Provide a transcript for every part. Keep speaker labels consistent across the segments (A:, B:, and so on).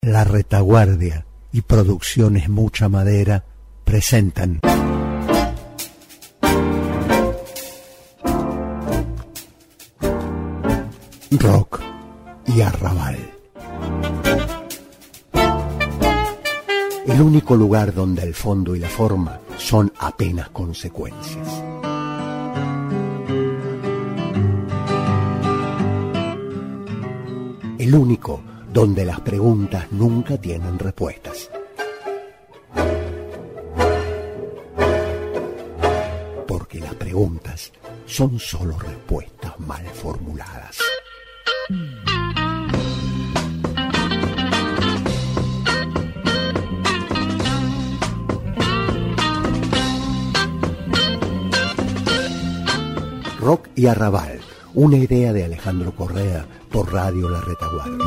A: La Retaguardia y Producciones Mucha Madera presentan Rock y Arrabal. El único lugar donde el fondo y la forma son apenas consecuencias. El único donde las preguntas nunca tienen respuestas. Porque las preguntas son solo respuestas mal formuladas. Rock y Arrabal, una idea de Alejandro Correa por Radio La Retaguardia.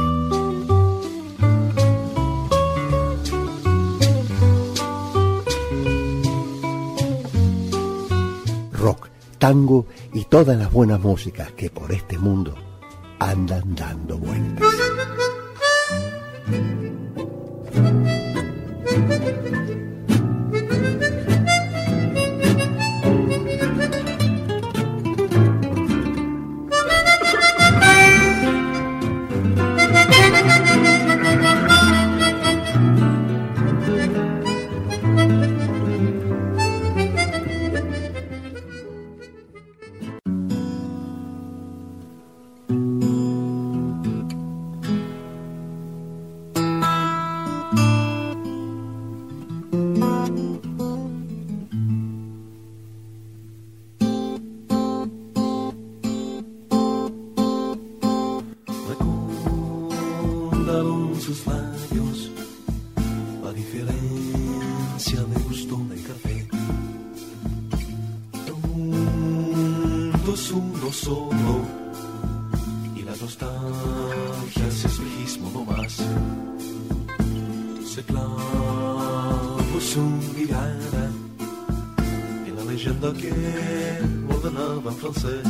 A: Rock, tango y todas las buenas músicas que por este mundo andan dando vueltas.
B: Sus labios, la diferencia de gusto del café. El mundo es uno solo y la nostalgia es espejismo no más. Se clavó su mirada en la leyenda que ordenaba en francés.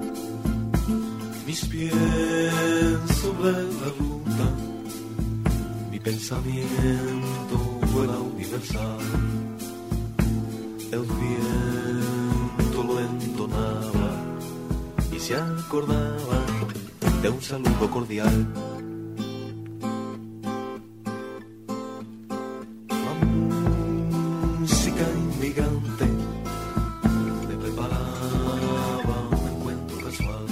B: Mis pies sobre la ruta, pensamiento fuera universal. El viento lo entonaba y se acordaba de un saludo cordial. La música inmigrante le preparaba un encuentro casual.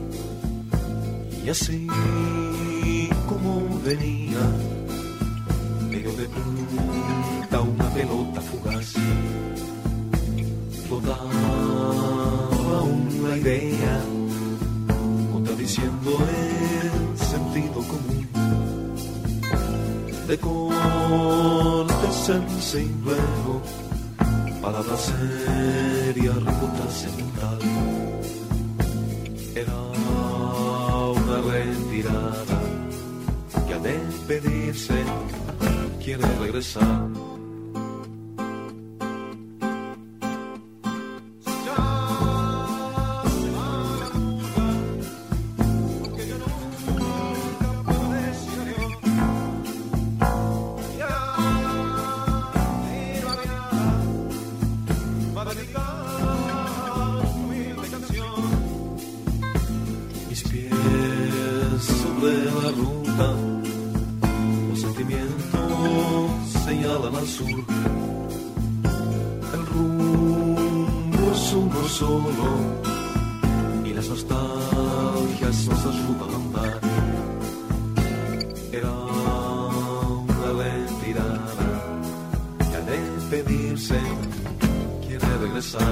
B: Y así como venía, de punta una pelota fugaz, flotaba una idea contradiciendo el sentido común de corte sense y luego palabras serias, reputación sentimental. Era una retirada que al despedirse quiere regresar. Mis pies sobre la ruta, los sentimientos señalan al sur. El rumbo es uno solo y las nostalgias nos ayudan a andar. Era una retirada que al despedirse quiere regresar.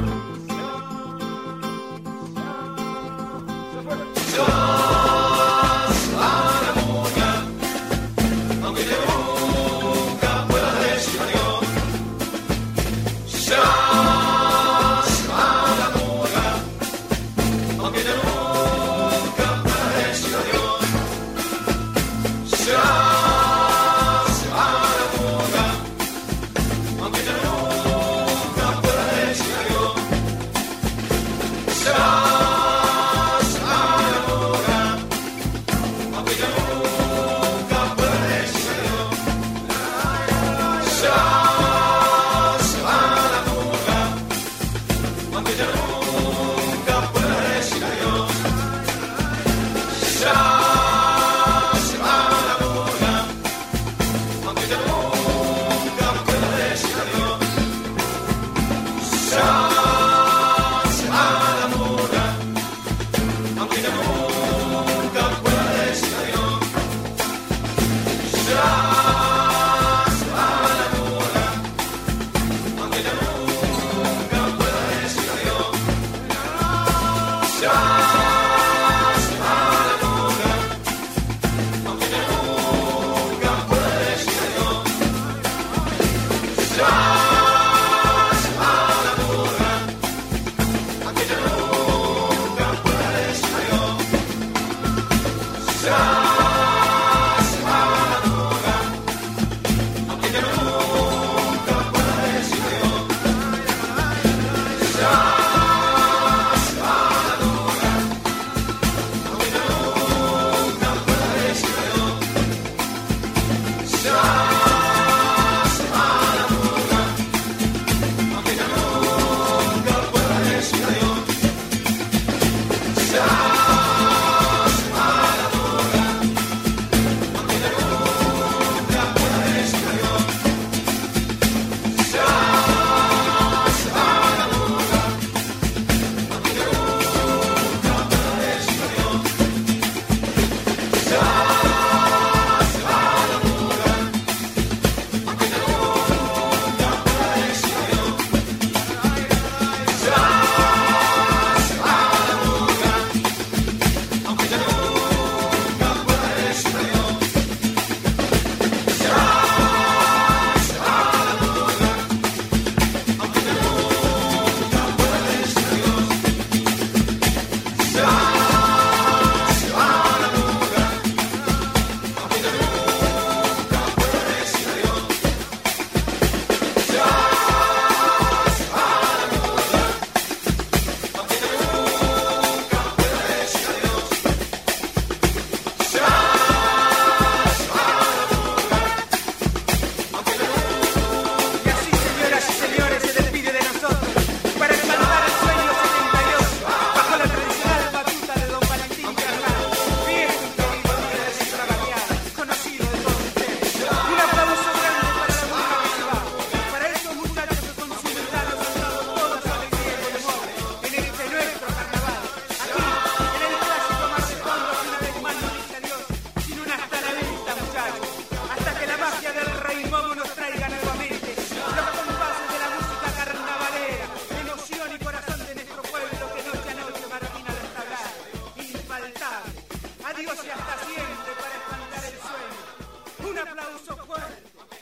C: Un aplauso fuerte.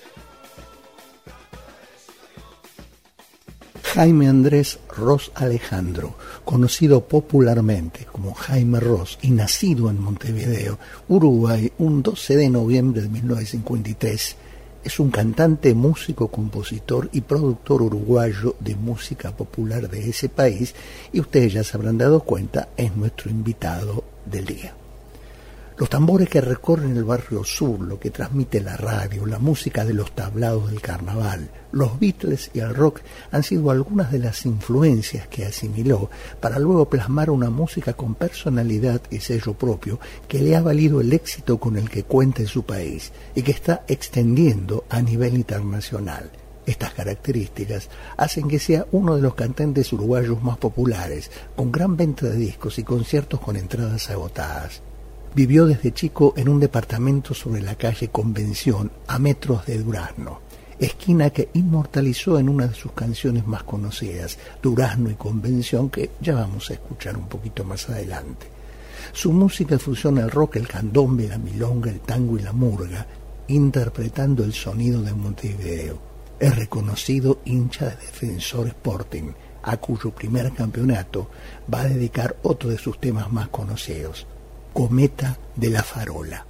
A: Jaime Andrés Ross Alejandro, conocido popularmente como Jaime Ross y nacido en Montevideo, Uruguay, un 12 de noviembre de 1953, es un cantante, músico, compositor y productor uruguayo de música popular de ese país, y ustedes ya se habrán dado cuenta, es nuestro invitado del día. Los tambores que recorren el barrio sur, lo que transmite la radio, la música de los tablados del carnaval, los Beatles y el rock han sido algunas de las influencias que asimiló para luego plasmar una música con personalidad y sello propio que le ha valido el éxito con el que cuenta en su país y que está extendiendo a nivel internacional. Estas características hacen que sea uno de los cantantes uruguayos más populares, con gran venta de discos y conciertos con entradas agotadas. Vivió desde chico en un departamento sobre la calle Convención, a metros de Durazno, esquina que inmortalizó en una de sus canciones más conocidas, Durazno y Convención, que ya vamos a escuchar un poquito más adelante. Su música fusiona el rock, el candombe, la milonga, el tango y la murga, interpretando el sonido de Montevideo. Es reconocido hincha de Defensor Sporting, a cuyo primer campeonato va a dedicar otro de sus temas más conocidos, Cometa de la Farola.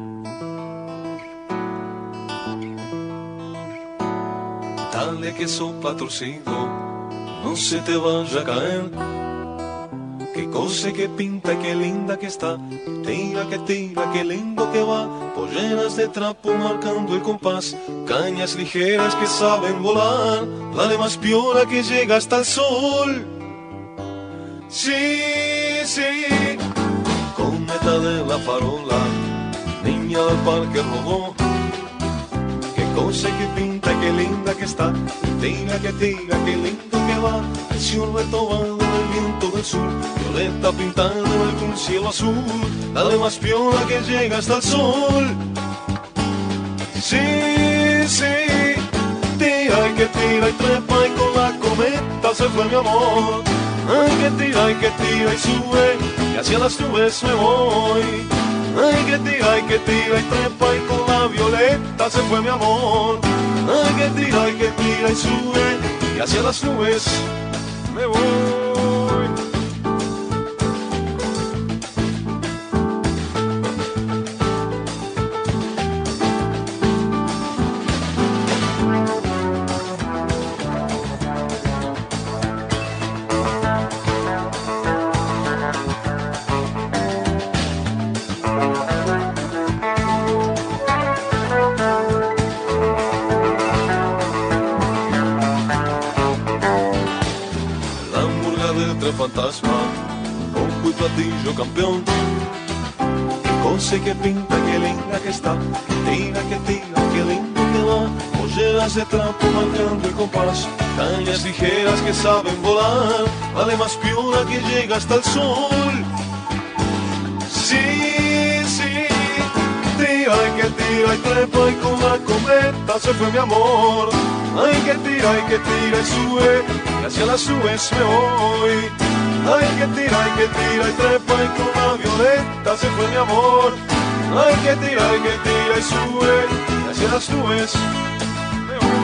B: Dale que sopla torcido, no se te vaya a caer. Qué cosa que pinta, qué linda que está. Tira, qué lindo que va. Polleras de trapo marcando el compás. Cañas ligeras que saben volar. Dale más piola que llega hasta el sol. Sí, sí. Cometa de la farola, niña del parque rodó. Qué cosa que pinta, qué linda que está. Tira, qué lindo que va. El cielo retomado en el viento del sur. Violeta pintando en algún cielo azul. Dale más piola que llega hasta el sol. Sí, sí. Tira y trepa y con la cometa se fue mi amor. Ay, que tira y sube, y hacia las nubes me voy. Ay, que tira y trepa y con la violeta se fue mi amor. Ay, que tira y sube, y hacia las nubes me voy. Fantasma, ojo y platillo campeón. Qué cosa que pinta, qué linda que está. Que tira, qué lindo que va. Polleras de trapo marcando el compás. Cañas ligeras que saben volar. Vale más piola que llega hasta el sol. Sí, sí. Tira y trepa y con la cometa se fue mi amor. Ay, que tira y sube, y hacia las nubes me voy. Ay, que tira y trepa y con la violeta se fue mi amor. Ay, que tira y sube, y hacia las nubes me voy.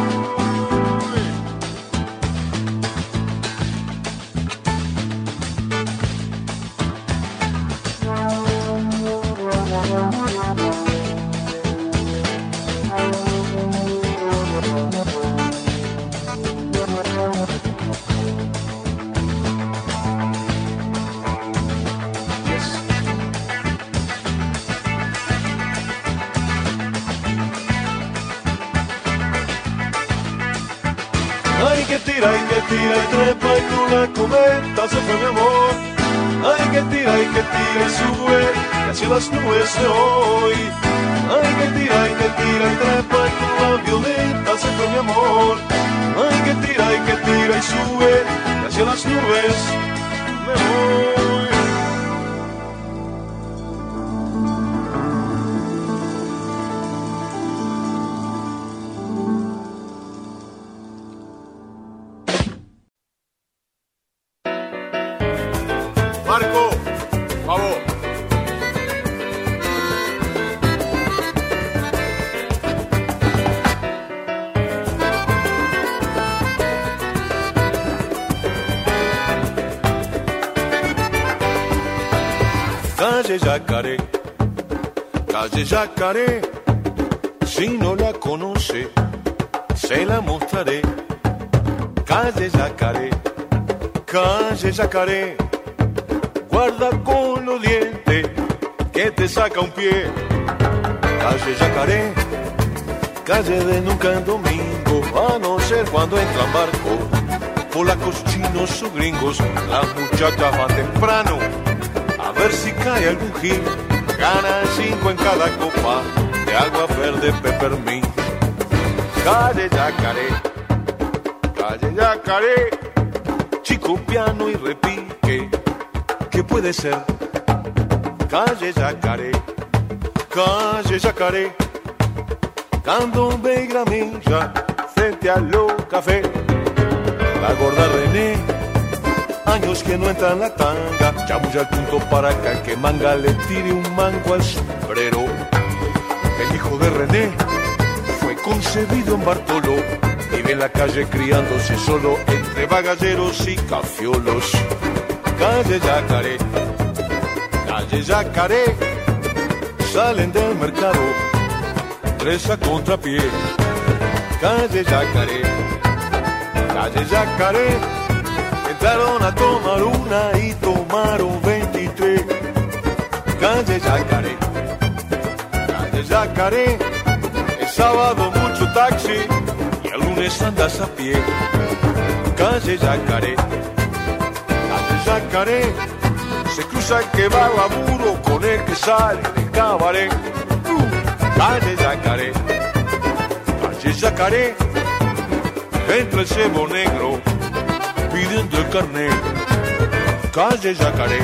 B: Tira y trepa y con la cometa se fue mi amor. Ay, que tira y sube, y hacia las nubes me voy. Ay, que tira y trepa y con la violeta se fue mi amor. Ay, que tira y sube, y hacia las nubes me voy.
D: Marco, por favor.
B: calle Yacaré, calle Yacaré. Si no la conoce, se la mostraré. Calle Yacaré, calle Yacaré. Guarda con los dientes que te saca un pie. Calle Yacaré, calle de nunca en domingo, a no ser cuando entran barcos, polacos, chinos o gringos. Las muchachas van temprano a ver si cae algún gil. Ganan 5 en cada copa de agua verde peppermint. Calle Yacaré, calle Yacaré. Chico, piano y repique, ¿qué puede ser? Calle Yacaré, calle Yacaré. Candombe y gramilla frente a los café. La gorda René, años que no entra en la tanga, chamulla al punto para que manga le tire un mango al sombrero. El hijo de René fue concebido en Bartolo, vive en la calle criándose solo entre bagalleros y cafiolos. Calle Yacaré, calle Yacaré. Salen del mercado 3 a contrapié. Calle Yacaré, calle Yacaré. Entraron a tomar una y tomaron 23. Calle Yacaré, calle Yacaré. El sábado mucho taxi y el lunes andas a pie. Calle Yacaré, calle Yacaré. Se cruza el que va a laburo con el que sale del cabaret. Calle Yacaré, calle Yacaré. Entra el cebo negro pidiendo el carnet. Calle Yacaré,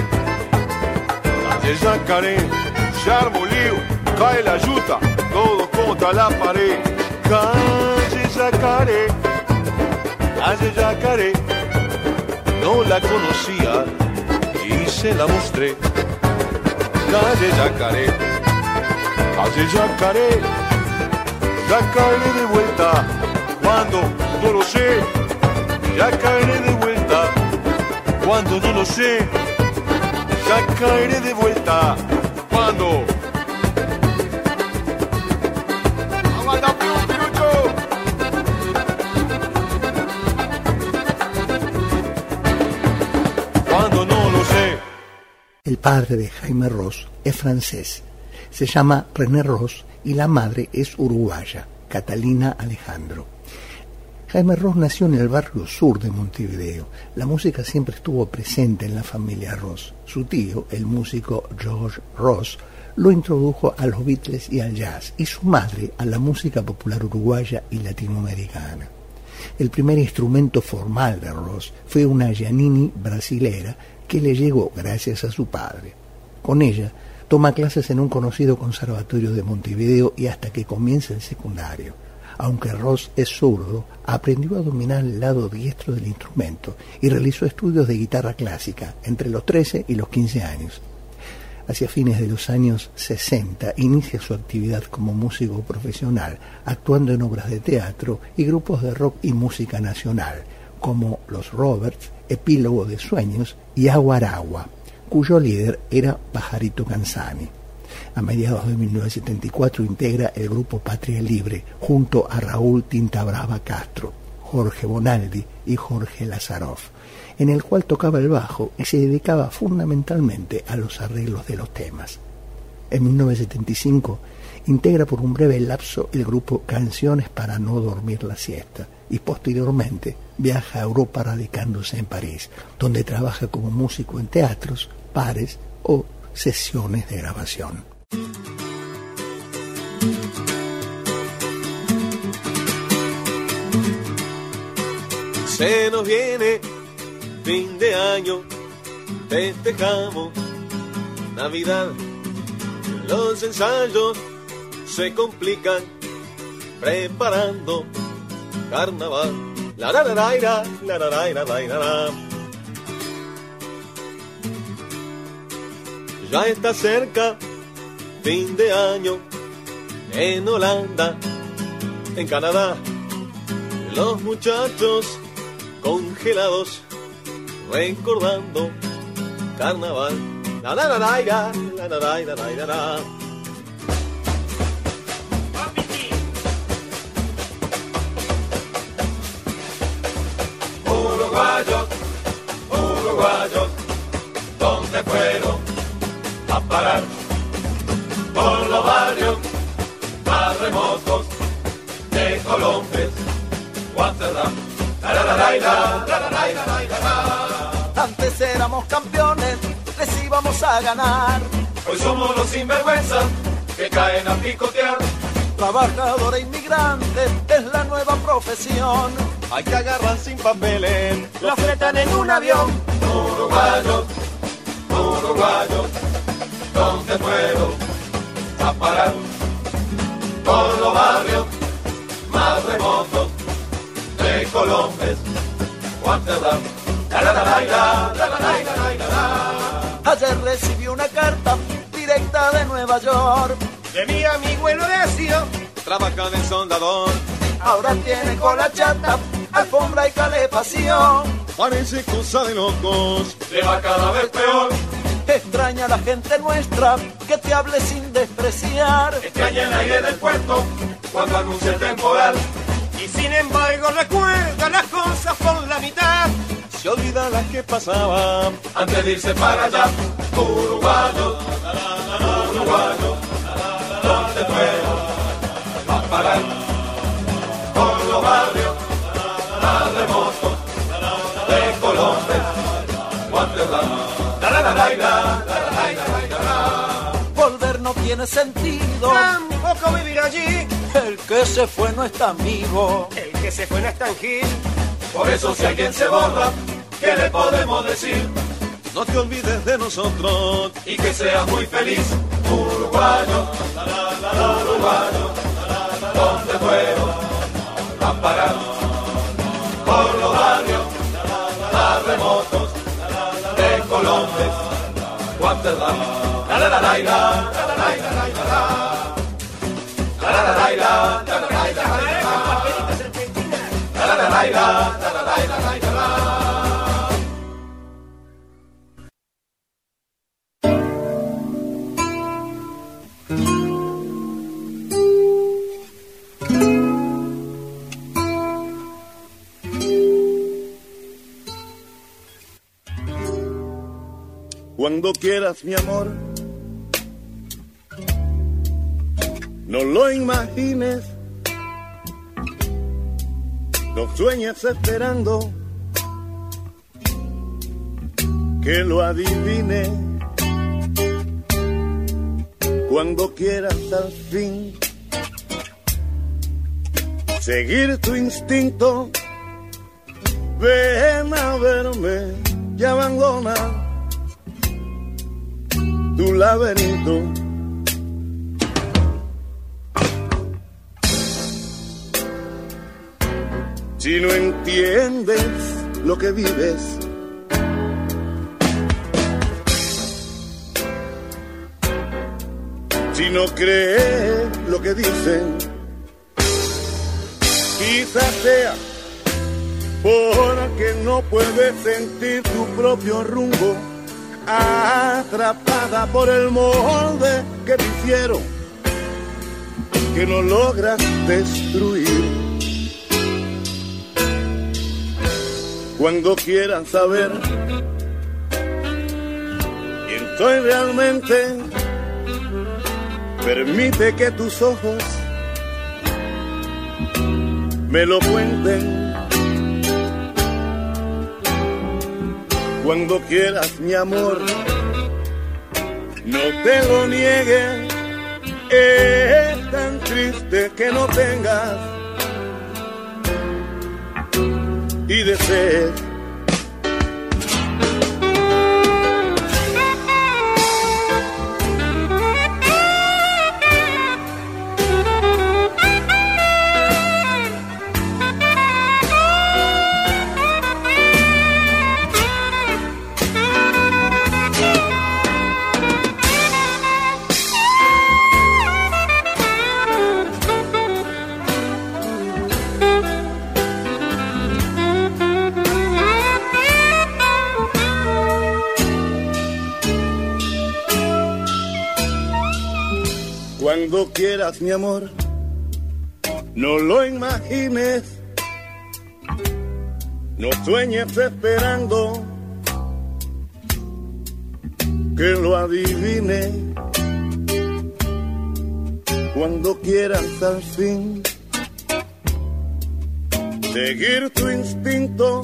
B: calle Yacaré. Se armó lío, cae la yuta, todo contra la pared. Calle Yacaré, calle Yacaré. No la conocía y se la mostré. Calle Yacaré, calle Yacaré. Ya caeré de vuelta cuando no lo sé. Ya caeré de vuelta cuando no lo sé. Ya caeré de vuelta cuando. ¡Aguanta, Pirucho! Cuando no lo sé.
A: El padre de Jaime Ross es francés, se llama René Ross y la madre es uruguaya, Catalina Alejandro. Jaime Ross nació en el barrio sur de Montevideo. La música siempre estuvo presente en la familia Ross. Su tío, el músico George Ross, lo introdujo a los Beatles y al jazz, y su madre a la música popular uruguaya y latinoamericana. El primer instrumento formal de Ross fue una Giannini brasilera que le llegó gracias a su padre. Con ella toma clases en un conocido conservatorio de Montevideo y hasta que comienza el secundario. Aunque Ross es zurdo, aprendió a dominar el lado diestro del instrumento y realizó estudios de guitarra clásica entre los 13 y los 15 años. Hacia fines de los años 60 inicia su actividad como músico profesional, actuando en obras de teatro y grupos de rock y música nacional, como Los Roberts, Epílogo de Sueños y Aguaragua, cuyo líder era Pajarito Canzani. A mediados de 1974 integra el grupo Patria Libre junto a Raúl Tinta Brava Castro, Jorge Bonaldi y Jorge Lazaroff, en el cual tocaba el bajo y se dedicaba fundamentalmente a los arreglos de los temas. En 1975 integra por un breve lapso el grupo Canciones para no dormir la siesta y posteriormente viaja a Europa radicándose en París, donde trabaja como músico en teatros, bares o sesiones de grabación.
B: Se nos viene fin de año, festejamos Navidad. Los ensayos se complican preparando carnaval. La la la la la la la la la la. Ya está cerca fin de año en Holanda, en Canadá. Los muchachos congelados recordando carnaval. La la la la la Uruguayos, uruguayos, ¿dónde fueron a parar? Por los barrios más remotos de Colombia, Guatemala.
C: Antes éramos campeones, les íbamos a ganar.
B: Hoy somos los sinvergüenzas que caen a picotear.
C: Trabajador e inmigrante es la nueva profesión.
D: Hay que agarrar sin papeles,
C: lo fletan en un avión.
B: Uruguayos, uruguayos, ¿dónde fueron a parar? Por los barrios más remotos de Colombia, Guatemala.
C: Ayer recibí una carta directa de Nueva York
D: de mi amigo el Horacio, trabaja de soldador.
C: Ahora tiene cola chata, alfombra y calefacción.
D: Parece cosa de locos,
B: le va cada vez peor.
C: Extraña a la gente nuestra que te hable sin despreciar.
B: Extraña el aire del puerto cuando anuncia el temporal.
D: Y sin embargo recuerda las cosas por la mitad. Se olvida las que pasaban
B: antes de irse para allá. Uruguayos, uruguayos, ¿dónde fueron a parar? Por los barrios más remotos de Colombia, Guatemala.
C: Volver no tiene sentido,
D: tampoco vivir allí.
C: El que se fue no es tan vivo,
D: el que se fue no es tan gil.
B: Por eso si alguien se borra, ¿qué le podemos decir?
D: No te olvides de nosotros
B: y que seas muy feliz. Uruguayo, uruguayo, ¿dónde fueron a parar? Por los barrios más remotos de Colombia, Guatemala.
E: Cuando quieras, mi amor, no lo imagines, no sueñes esperando que lo adivine. Cuando quieras al fin seguir tu instinto, ven a verme y abandona tu laberinto. Si no entiendes lo que vives, si no crees lo que dicen, quizás sea porque no puedes sentir tu propio rumbo, atrapada por el molde que te hicieron, que no logras destruir. Cuando quieras saber quién soy realmente, permite que tus ojos me lo cuenten. Cuando quieras, mi amor, no te lo niegues. Es tan triste que no tengas y desees. Cuando quieras, mi amor, no lo imagines, no sueñes esperando que lo adivine. Cuando quieras al fin seguir tu instinto,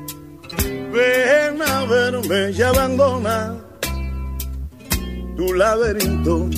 E: ven a verme y abandona tu laberinto.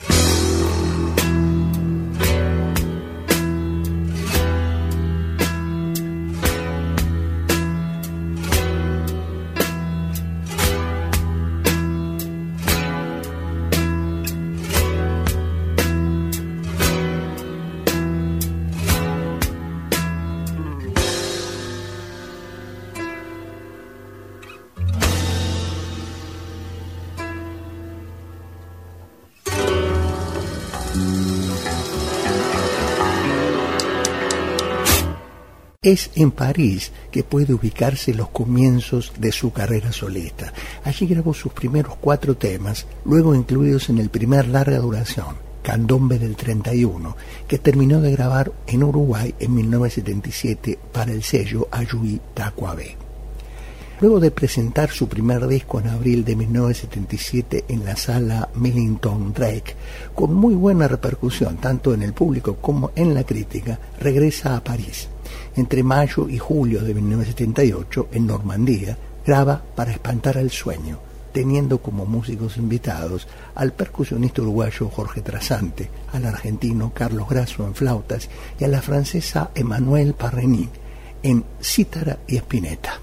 A: Es en París que puede ubicarse los comienzos de su carrera solista. Allí grabó sus primeros 4 temas, luego incluidos en el primer larga duración, Candombe del 31, que terminó de grabar en Uruguay en 1977 para el sello Ayuí Tacuabé. Luego de presentar su primer disco en abril de 1977 en la sala Millington Drake, con muy buena repercusión tanto en el público como en la crítica, regresa a París. Entre mayo y julio de 1978, en Normandía, graba Para espantar al sueño, teniendo como músicos invitados al percusionista uruguayo Jorge Trasante, al argentino Carlos Grasso en flautas y a la francesa Emmanuelle Parrenin en cítara y espineta.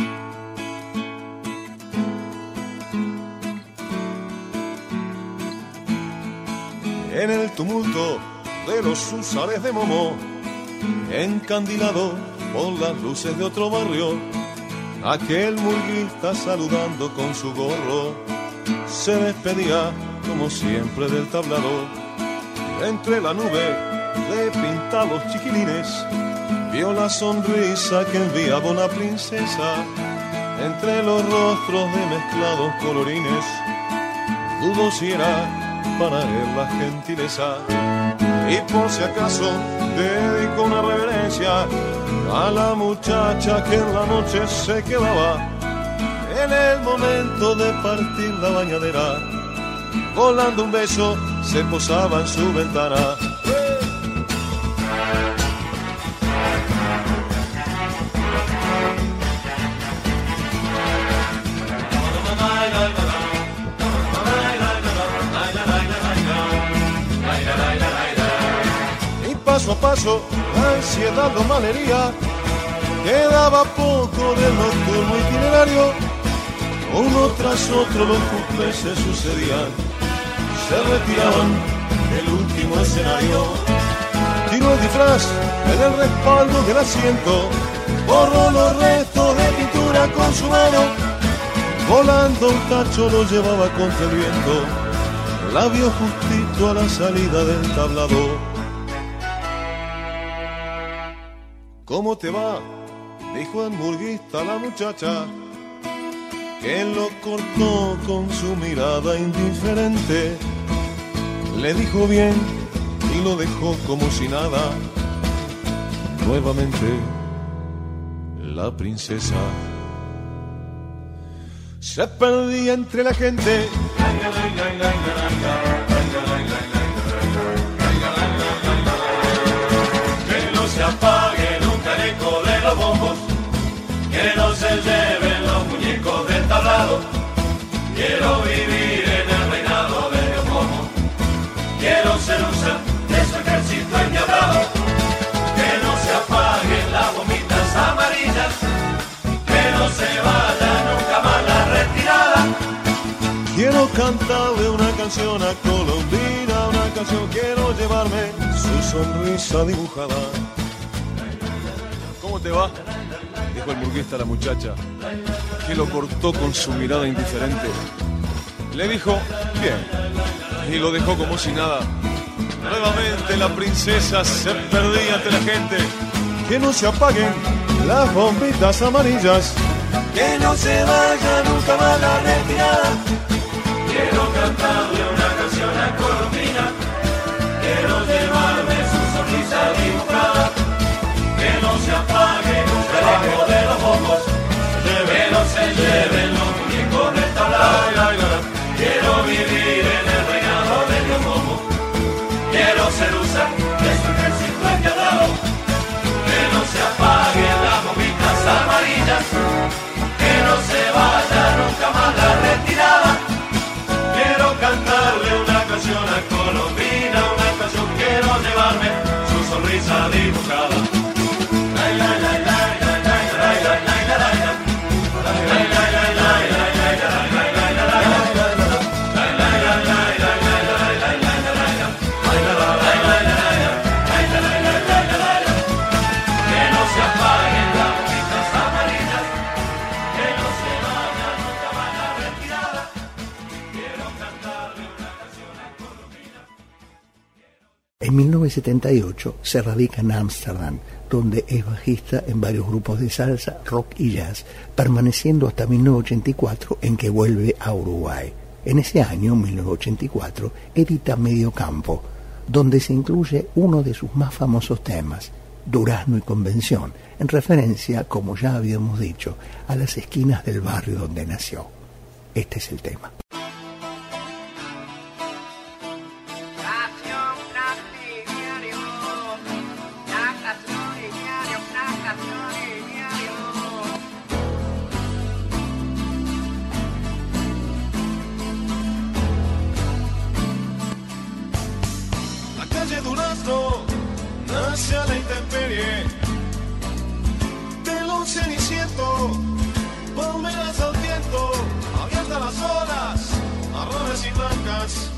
B: En el tumulto de los húsares de Momo, encandilado por las luces de otro barrio, aquel murguista saludando con su gorro se despedía como siempre del tablado. Entre la nube de pintados chiquilines vio la sonrisa que enviaba una princesa. Entre los rostros de mezclados colorines dudó si era para él la gentileza, y por si acaso dedicó una reverencia a la muchacha que en la noche se quedaba. En el momento de partir la bañadera, volando un beso se posaba en su ventana. Paso a paso, la ansiedad lo malhería, quedaba poco del nocturno itinerario. Uno tras otro los cuplés se sucedían, se retiraban del último escenario. Tiró el disfraz en el respaldo del asiento, borró los restos de pintura con su mano. Volando un tacho lo llevaba contra el viento, la vio justito a la salida del tablado. ¿Cómo te va?, dijo el murguista a la muchacha, que lo cortó con su mirada indiferente. Le dijo bien y lo dejó como si nada. Nuevamente la princesa se perdía entre la gente. Que no se apague el eco de los bombos, que no se lleven los muñecos del tablado. Quiero vivir en el reinado de Dios Momo, quiero ser usa de su ejército endiablado. Que no se apaguen las bombitas amarillas, que no se vaya nunca más la retirada. Quiero cantarle una canción a Colombina, una canción, quiero llevarme su sonrisa dibujada. ¿Cómo te va?, dijo el murguista a la muchacha, que lo cortó con su mirada indiferente. Le dijo bien y lo dejó como si nada. Nuevamente la princesa se perdía entre la gente. Que no se apaguen las bombitas amarillas, que no se vaya nunca más la retirada. Quiero cantarle una canción a Colombina, cantarle una canción a Colombina, una canción quiero llevarme su sonrisa dibujada.
A: En 1978 se radica en Ámsterdam, donde es bajista en varios grupos de salsa, rock y jazz, permaneciendo hasta 1984 en que vuelve a Uruguay. En ese año, 1984, edita Medio Campo, donde se incluye uno de sus más famosos temas, Durazno y Convención, en referencia, como ya habíamos dicho, a las esquinas del barrio donde nació. Este es el tema.
B: Nace a la intemperie del un ceniciento, palmeras al viento, abiertas las olas, marrones y blancas,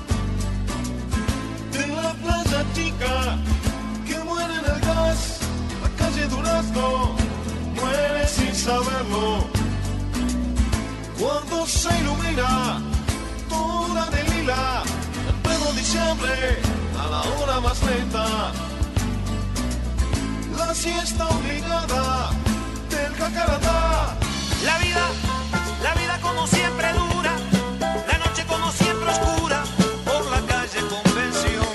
B: de la playa chica que muere en el gas. La calle Durazno muere sin saberlo, cuando se ilumina toda de lila en pleno diciembre a la hora más lenta. La siesta obligada del Jacarandá.
F: La vida como siempre dura, la noche como siempre oscura, por la calle Convención.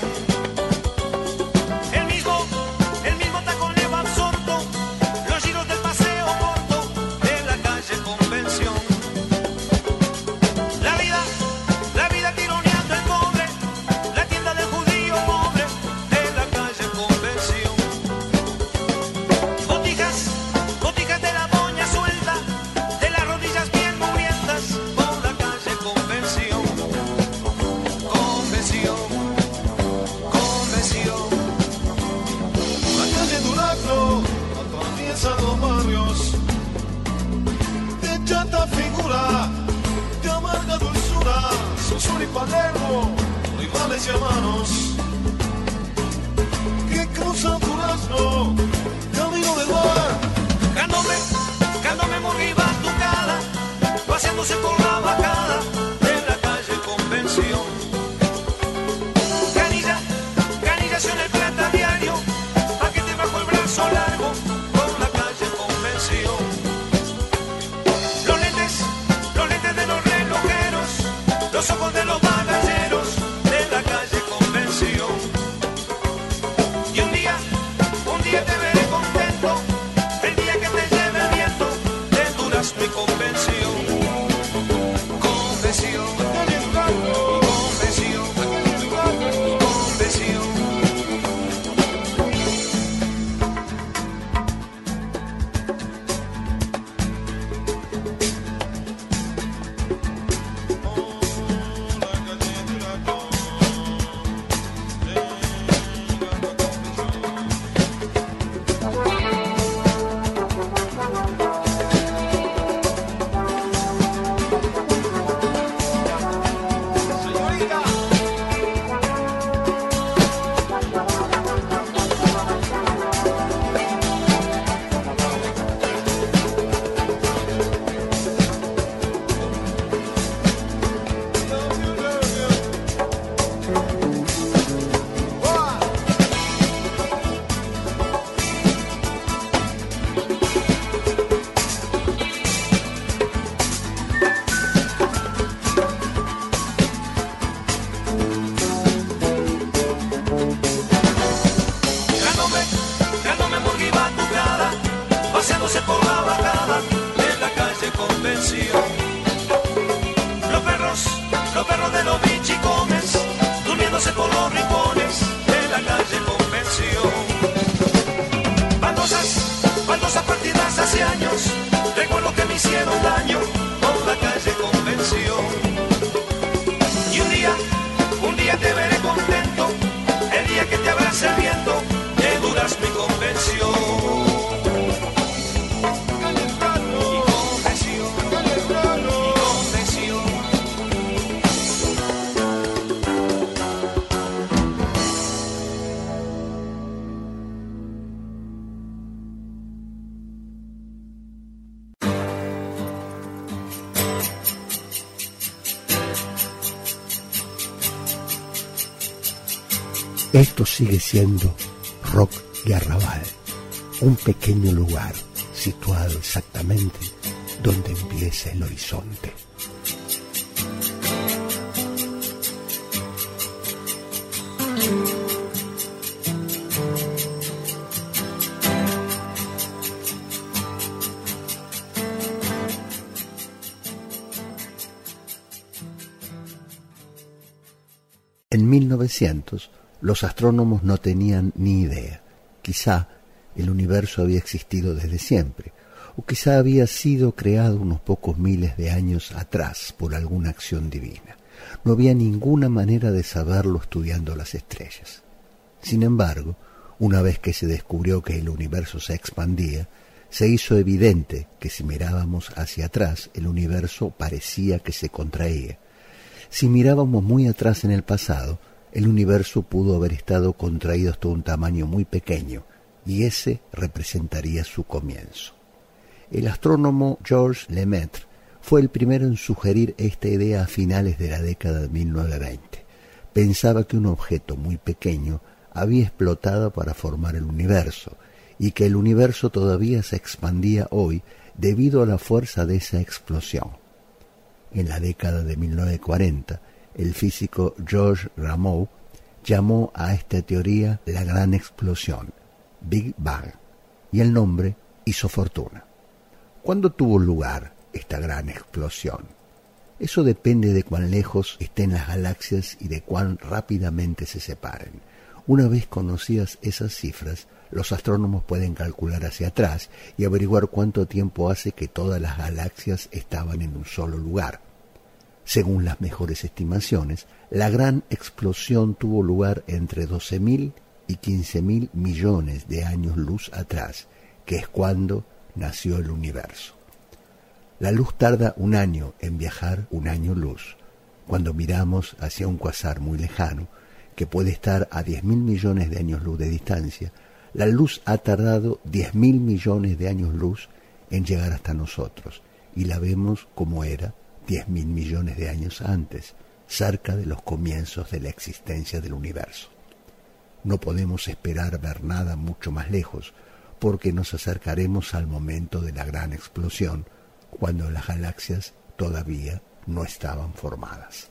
F: El mismo taconeo absorto, los giros del paseo corto de la calle Convención. La vida tironeando el cobre, la tienda del judío pobre de la calle Convención. Botijas de la doña suelta, de las rodillas bien mugrientas, por la calle Convención. Convención.
B: La calle Durazno atraviesa dos barrios de chata figura, de amarga dulzura, Susur y Palermo, rivales y hermanos que cruzan Durazno, camino del mar.
F: Cándome morri batucada, paseándose por la bajada de la calle Convención. Canillación el plata diario, paquete bajo el brazo largo, por la calle Convención. Los lentes de los relojeros, los ojos de los bagalleros de la calle Convención. Y un día te veré contento, el día que te lleve el viento de Durazno y Convención. Convención. Paseándose por la bajada de la calle Convención. Los perros de los bichicomes, durmiéndose por los rincones de la calle Convención. Baldosas partidas hace años, recuerdo que me hicieron daño por la calle Convención. Y un
A: Esto sigue siendo Rock y Arrabal, un pequeño lugar situado exactamente donde empieza el horizonte. En 1900, los astrónomos no tenían ni idea. Quizá el universo había existido desde siempre, o quizá había sido creado unos pocos miles de años atrás por alguna acción divina. No había ninguna manera de saberlo estudiando las estrellas. Sin embargo, una vez que se descubrió que el universo se expandía, se hizo evidente que si mirábamos hacia atrás, el universo parecía que se contraía. Si mirábamos muy atrás en el pasado, el universo pudo haber estado contraído hasta un tamaño muy pequeño, y ese representaría su comienzo. El astrónomo Georges Lemaitre fue el primero en sugerir esta idea a finales de la década de 1920. Pensaba que un objeto muy pequeño había explotado para formar el universo, y que el universo todavía se expandía hoy debido a la fuerza de esa explosión. En la década de 1940, el físico Georges Gamow llamó a esta teoría la gran explosión, Big Bang, y el nombre hizo fortuna. ¿Cuándo tuvo lugar esta gran explosión? Eso depende de cuán lejos estén las galaxias y de cuán rápidamente se separen. Una vez conocidas esas cifras, los astrónomos pueden calcular hacia atrás y averiguar cuánto tiempo hace que todas las galaxias estaban en un solo lugar. Según las mejores estimaciones, la gran explosión tuvo lugar entre 12.000 y 15.000 millones de años luz atrás, que es cuando nació el universo. La luz tarda un año en viajar un año luz. Cuando miramos hacia un cuasar muy lejano, que puede estar a 10.000 millones de años luz de distancia, la luz ha tardado 10.000 millones de años luz en llegar hasta nosotros, y la vemos como era 10.000 millones de años antes, cerca de los comienzos de la existencia del universo. No podemos esperar ver nada mucho más lejos, porque nos acercaremos al momento de la gran explosión, cuando las galaxias todavía no estaban formadas.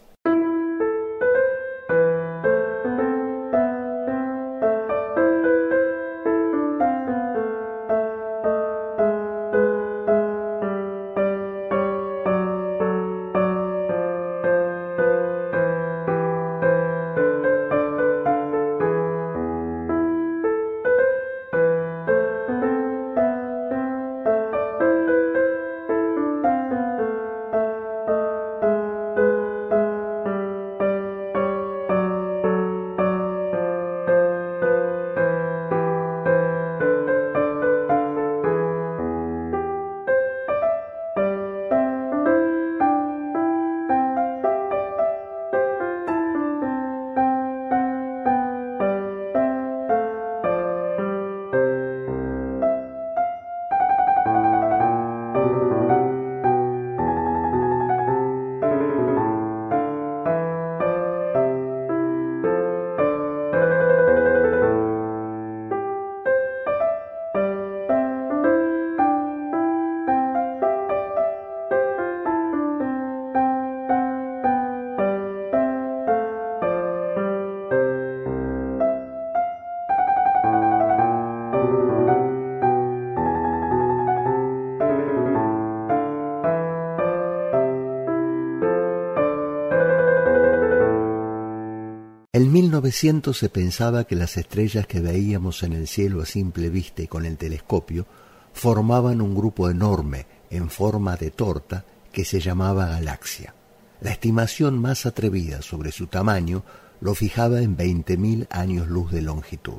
A: En 1900 se pensaba que las estrellas que veíamos en el cielo a simple vista y con el telescopio formaban un grupo enorme en forma de torta que se llamaba galaxia. La estimación más atrevida sobre su tamaño lo fijaba en 20.000 años luz de longitud.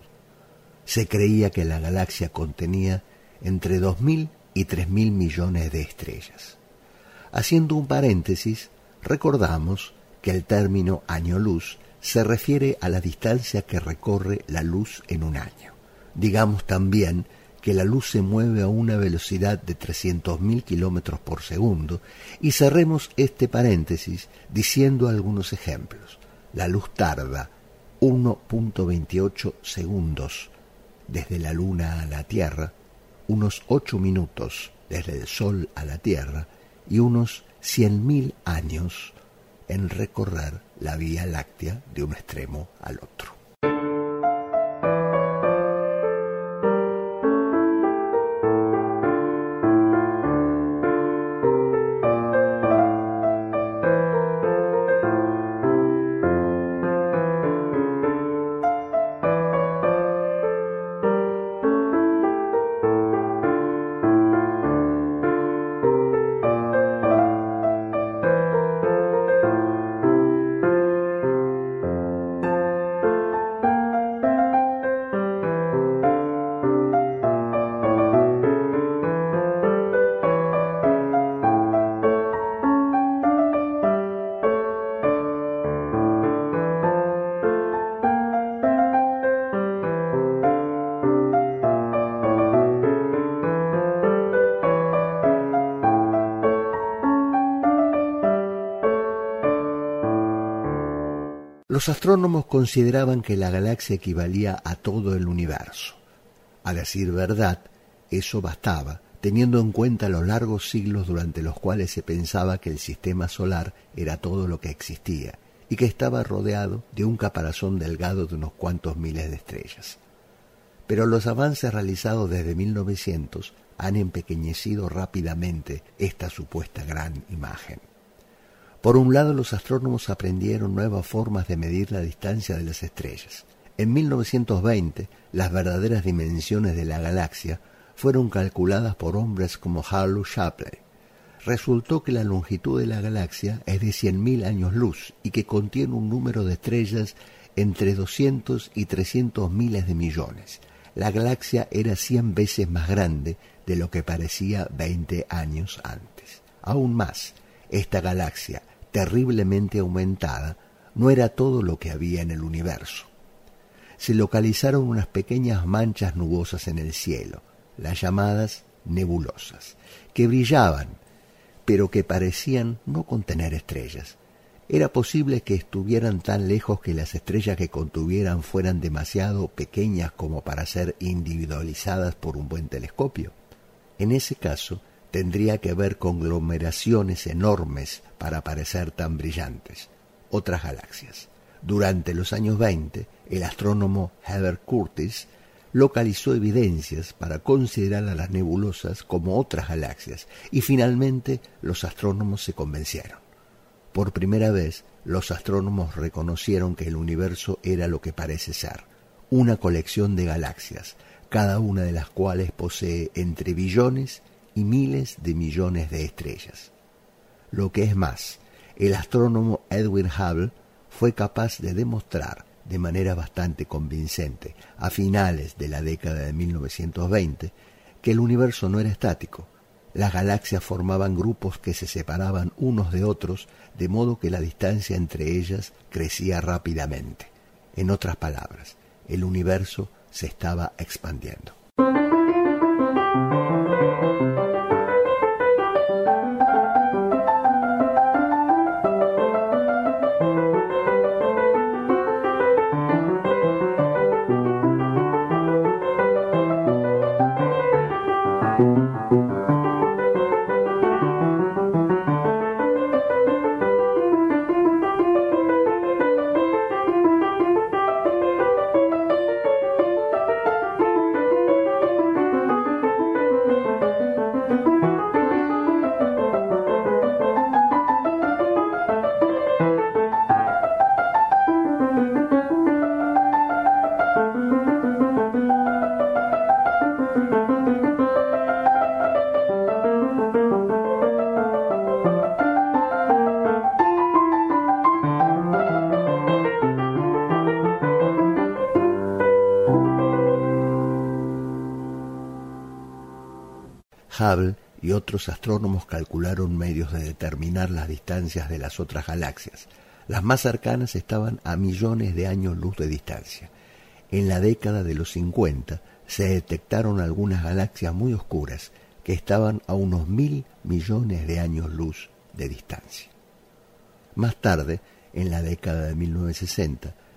A: Se creía que la galaxia contenía entre 2.000 y 3.000 millones de estrellas. Haciendo un paréntesis, recordamos que el término año luz se refiere a la distancia que recorre la luz en un año. Digamos también que la luz se mueve a una velocidad de 300.000 kilómetros por segundo y cerremos este paréntesis diciendo algunos ejemplos. La luz tarda
G: 1.28 segundos desde la Luna a la Tierra, unos 8 minutos desde el Sol a la Tierra y unos 100.000 años en recorrer la Vía Láctea de un extremo al otro. Los astrónomos consideraban que la galaxia equivalía a todo el universo. A decir verdad, eso bastaba, teniendo en cuenta los largos siglos durante los cuales se pensaba que el sistema solar era todo lo que existía y que estaba rodeado de un caparazón delgado de unos cuantos miles de estrellas. Pero los avances realizados desde 1900 han empequeñecido rápidamente esta supuesta gran imagen. Por un lado, los astrónomos aprendieron nuevas formas de medir la distancia de las estrellas. En 1920, las verdaderas dimensiones de la galaxia fueron calculadas por hombres como Harlow Shapley. Resultó que la longitud de la galaxia es de 100.000 años luz y que contiene un número de estrellas entre 200 y 300 miles de millones. La galaxia era 100 veces más grande de lo que parecía 20 años antes. Aún más, esta galaxia, terriblemente aumentada, no era todo lo que había en el universo. Se localizaron unas pequeñas manchas nubosas en el cielo, las llamadas nebulosas, que brillaban, pero que parecían no contener estrellas. Era posible que estuvieran tan lejos que las estrellas que contuvieran fueran demasiado pequeñas como para ser individualizadas por un buen telescopio. En ese caso, tendría que haber conglomeraciones enormes para parecer tan brillantes, otras galaxias. Durante los años 20, el astrónomo Herbert Curtis localizó evidencias para considerar a las nebulosas como otras galaxias y finalmente los astrónomos se convencieron. Por primera vez, los astrónomos reconocieron que el universo era lo que parece ser, una colección de galaxias, cada una de las cuales posee entre billones y miles de millones de estrellas. Lo que es más, el astrónomo Edwin Hubble fue capaz de demostrar de manera bastante convincente a finales de la década de 1920 que el universo no era estático. Las galaxias formaban grupos que se separaban unos de otros, de modo que la distancia entre ellas crecía rápidamente. En otras palabras, el universo se estaba expandiendo. Hubble y otros astrónomos calcularon medios de determinar las distancias de las otras galaxias. Las más cercanas estaban a millones de años luz de distancia. En la década de los 50 se detectaron algunas galaxias muy oscuras que estaban a unos 1.000 millones de años luz de distancia. Más tarde, en la década de 1960,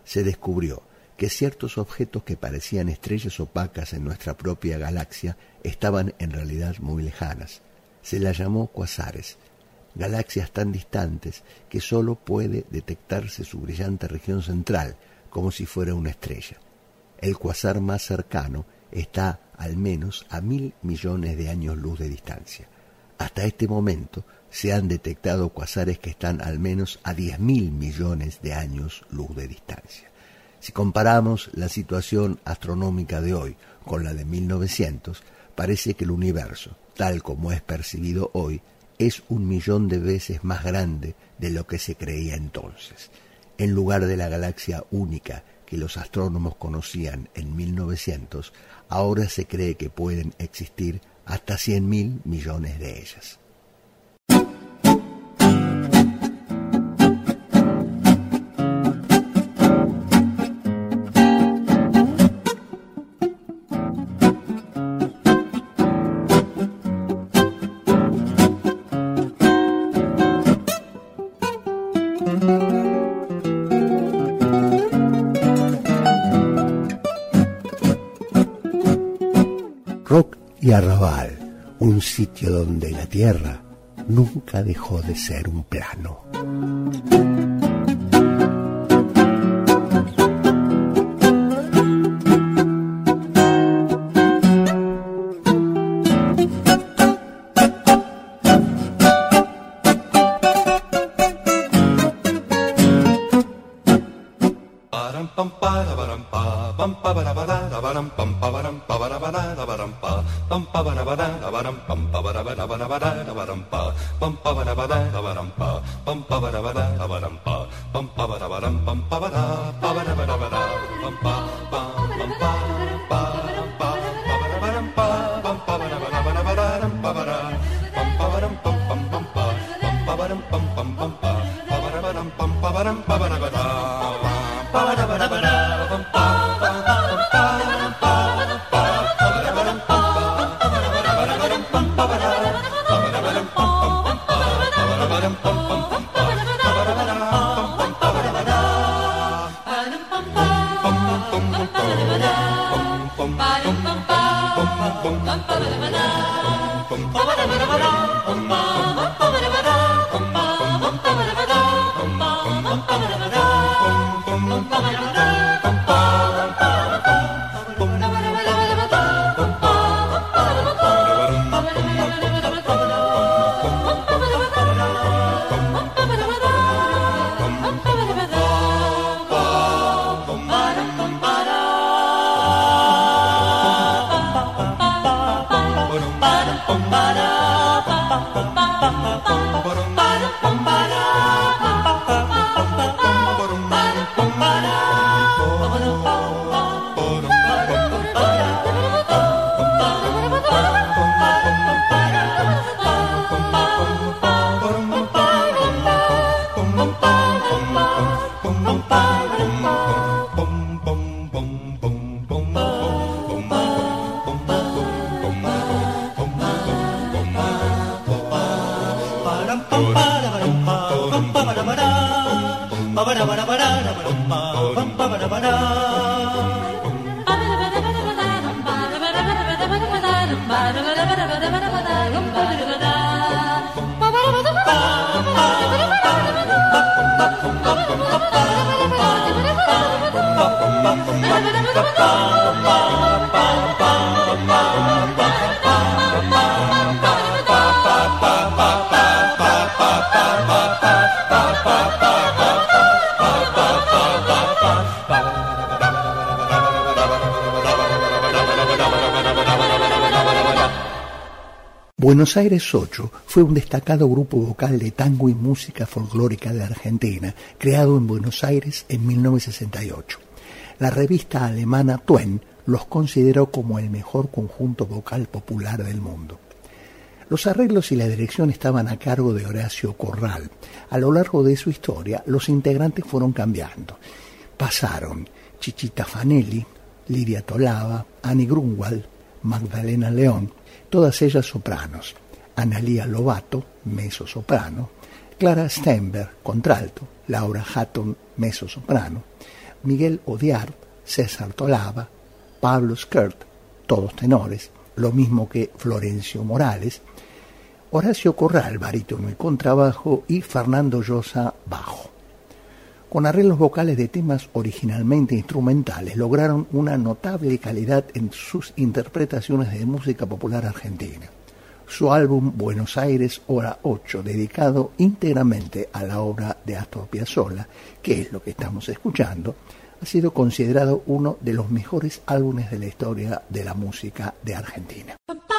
G: se descubrió que ciertos objetos que parecían estrellas opacas en nuestra propia galaxia estaban en realidad muy lejanas. Se las llamó cuasares, galaxias tan distantes que sólo puede detectarse su brillante región central, como si fuera una estrella. El cuasar más cercano está al menos a 1.000 millones de años luz de distancia. Hasta este momento se han detectado cuasares que están al menos a 10.000 millones de años luz de distancia. Si comparamos la situación astronómica de hoy con la de 1900, parece que el universo, tal como es percibido hoy, es 1.000.000 de veces más grande de lo que se creía entonces. En lugar de la galaxia única que los astrónomos conocían en 1900, ahora se cree que pueden existir hasta 100.000 millones de ellas.
A: Rock y Arrabal, un sitio donde la tierra nunca dejó de ser un plano. Buenos Aires 8 fue un destacado grupo vocal de tango y música folclórica de Argentina, creado en Buenos Aires en 1968. La revista alemana Twen los consideró como el mejor conjunto vocal popular del mundo. Los arreglos y la dirección estaban a cargo de Horacio Corral. A lo largo de su historia, los integrantes fueron cambiando. Pasaron Chichita Fanelli, Lidia Tolava, Annie Grunwald, Magdalena León, todas ellas sopranos, Analía Lobato, mezzo-soprano, Clara Stenberg, contralto, Laura Hatton, mezzo-soprano, Miguel Odiar, César Tolaba, Pablo Skert, todos tenores, lo mismo que Florencio Morales, Horacio Corral, barítono y contrabajo, y Fernando Llosa, bajo. Con arreglos vocales de temas originalmente instrumentales, lograron una notable calidad en sus interpretaciones de música popular argentina. Su álbum Buenos Aires, Hora 8, dedicado íntegramente a la obra de Astor Piazzolla, que es lo que estamos escuchando, ha sido considerado uno de los mejores álbumes de la historia de la música de Argentina.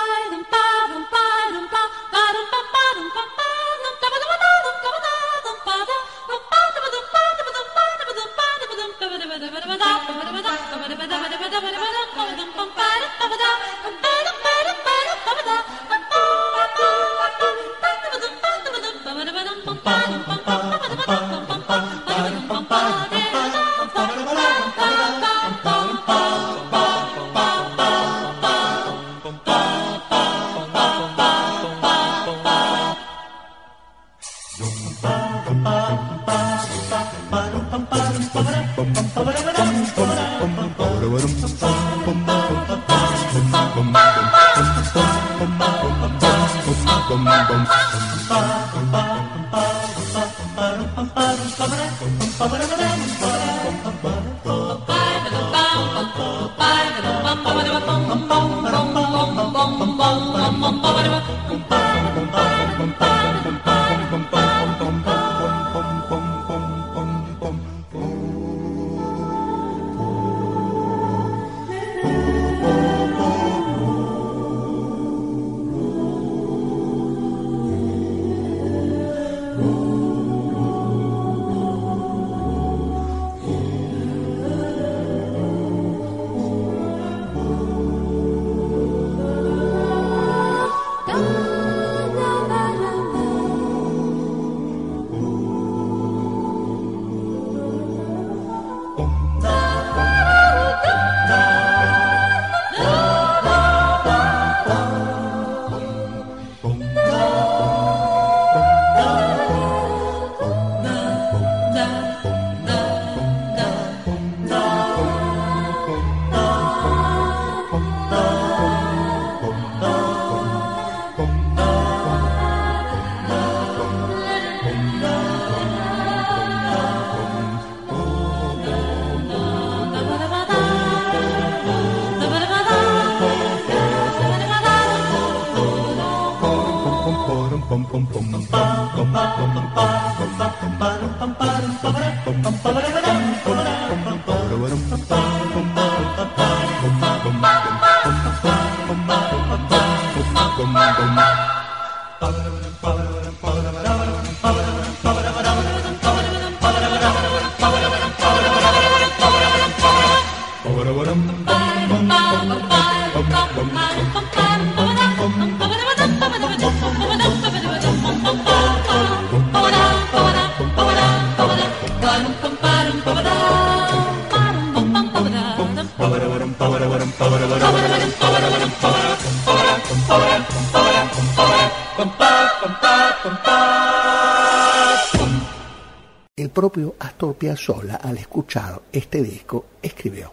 A: El propio Astor Piazzolla, al escuchar este disco, escribió: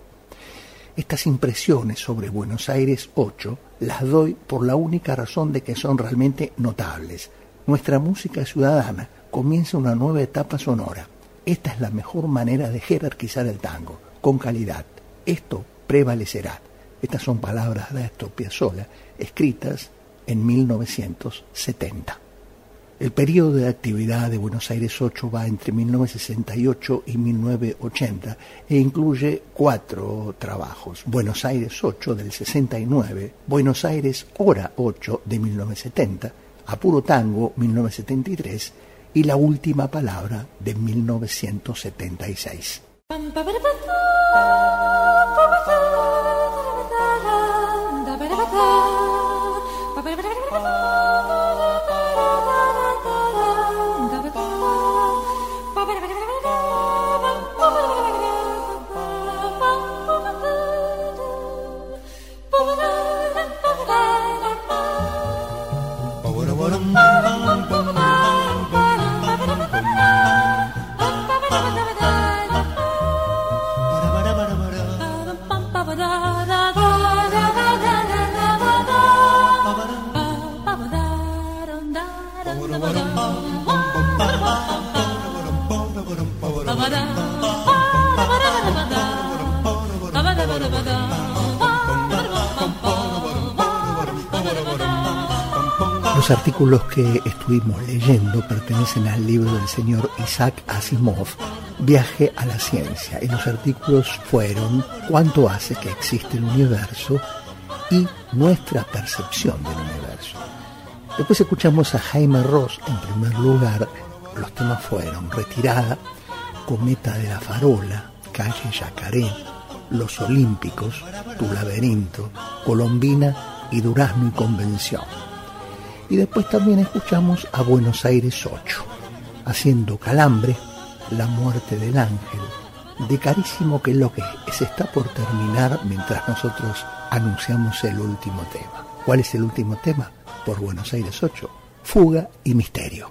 A: estas impresiones sobre Buenos Aires 8 las doy por la única razón de que son realmente notables. Nuestra música ciudadana comienza una nueva etapa sonora. Esta es la mejor manera de jerarquizar el tango, con calidad. Esto prevalecerá. Estas son palabras de Astor Piazzolla, escritas en 1970. El periodo de actividad de Buenos Aires 8 va entre 1968 y 1980 e incluye 4 trabajos: Buenos Aires 8 del 69, Buenos Aires Hora 8 de 1970, A Puro Tango 1973 y La Última Palabra de 1976. Los artículos que estuvimos leyendo pertenecen al libro del señor Isaac Asimov, Viaje a la ciencia, y los artículos fueron ¿Cuánto hace que existe el universo? Y nuestra percepción del universo. Después escuchamos a Jaime Ross en primer lugar. Los temas fueron Retirada, Cometa de la Farola, Calle Yacaré, Los Olímpicos, Tu Laberinto, Colombina y Durazno y Convención. Y después también escuchamos a Buenos Aires 8, haciendo Calambre, La Muerte del Ángel, de Carísimo, que es lo que se está por terminar mientras nosotros anunciamos el último tema. ¿Cuál es el último tema? Por Buenos Aires 8, Fuga y Misterio.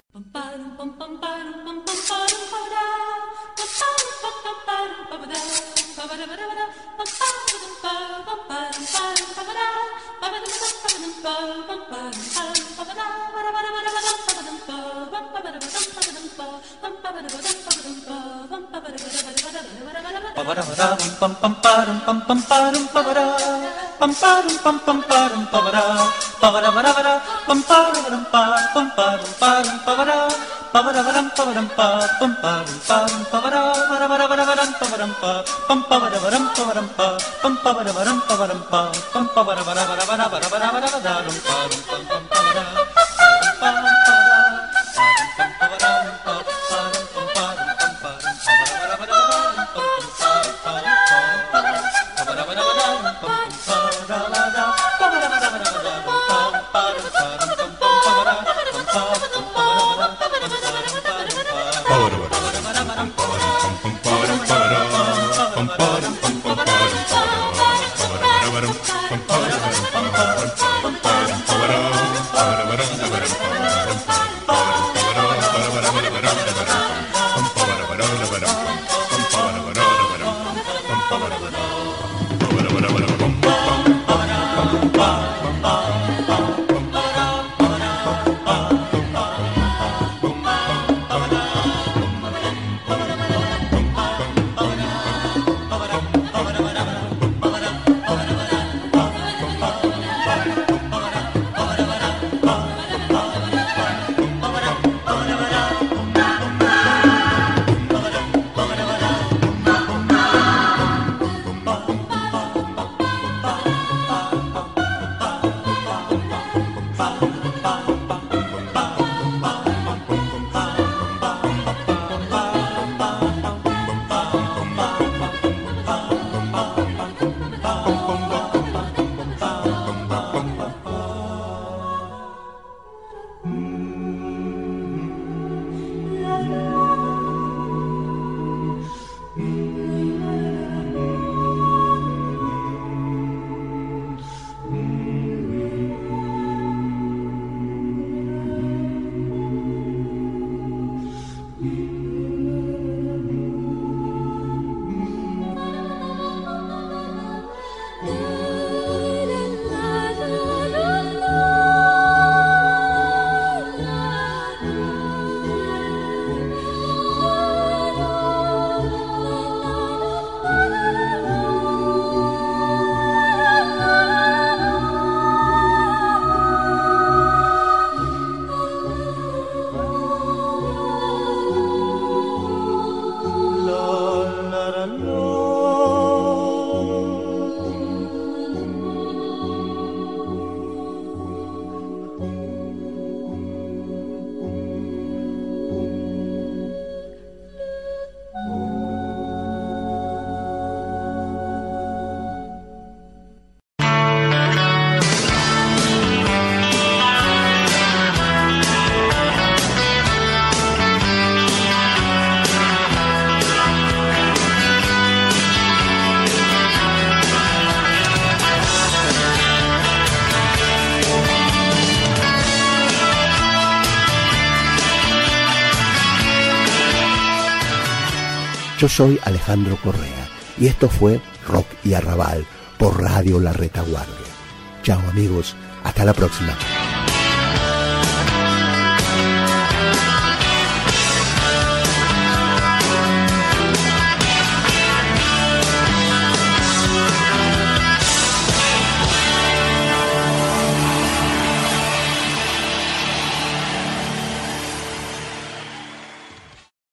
G: Yo soy Alejandro Correa y esto fue Rock y Arrabal por Radio La Retaguardia. Chao amigos, hasta la próxima.